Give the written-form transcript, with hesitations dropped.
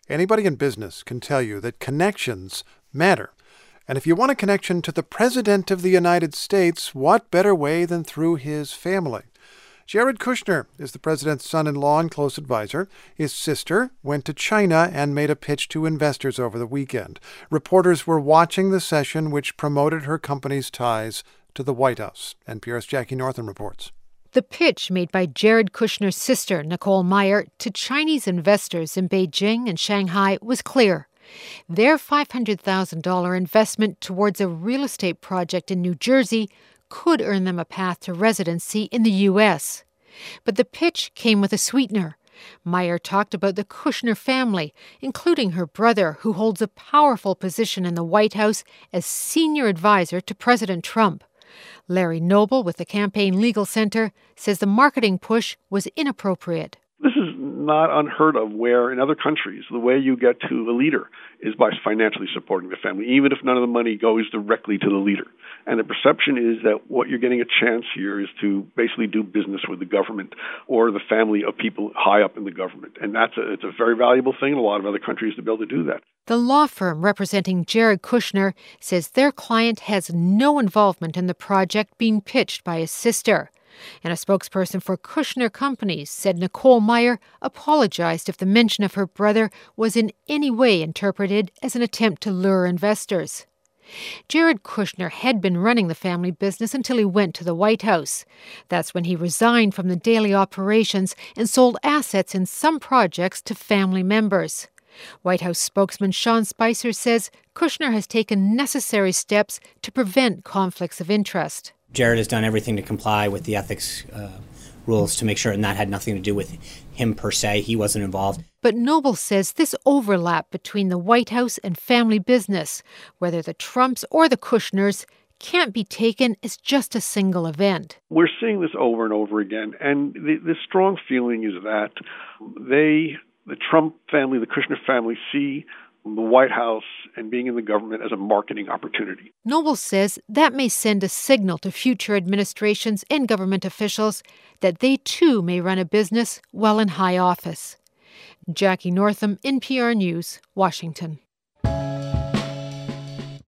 Anybody in business can tell you that connections matter. And if you want a connection to the President of the United States, what better way than through his family? Jared Kushner is the president's son-in-law and close advisor. His sister went to China and made a pitch to investors over the weekend. Reporters were watching the session, which promoted her company's ties to the White House. NPR's Jackie Northam reports. The pitch made by Jared Kushner's sister, Nicole Meyer, to Chinese investors in Beijing and Shanghai was clear. Their $500,000 investment towards a real estate project in New Jersey could earn them a path to residency in the U.S. But the pitch came with a sweetener. Meyer talked about the Kushner family, including her brother, who holds a powerful position in the White House as senior advisor to President Trump. Larry Noble with the Campaign Legal Center says the marketing push was inappropriate. This is not unheard of, where in other countries, the way you get to a leader is by financially supporting the family, even if none of the money goes directly to the leader. And the perception is that what you're getting a chance here is to basically do business with the government or the family of people high up in the government. And it's a very valuable thing in a lot of other countries to be able to do that. The law firm representing Jared Kushner says their client has no involvement in the project being pitched by his sister. And a spokesperson for Kushner Companies said Nicole Meyer apologized if the mention of her brother was in any way interpreted as an attempt to lure investors. Jared Kushner had been running the family business until he went to the White House. That's when he resigned from the daily operations and sold assets in some projects to family members. White House spokesman Sean Spicer says Kushner has taken necessary steps to prevent conflicts of interest. Jared has done everything to comply with the ethics rules to make sure, and that had nothing to do with him per se. He wasn't involved. But Noble says this overlap between the White House and family business, whether the Trumps or the Kushners, can't be taken as just a single event. We're seeing this over and over again, and the strong feeling is that the Trump family, the Kushner family, see the White House and being in the government as a marketing opportunity. Noble says that may send a signal to future administrations and government officials that they too may run a business while in high office. Jackie Northam, NPR News, Washington.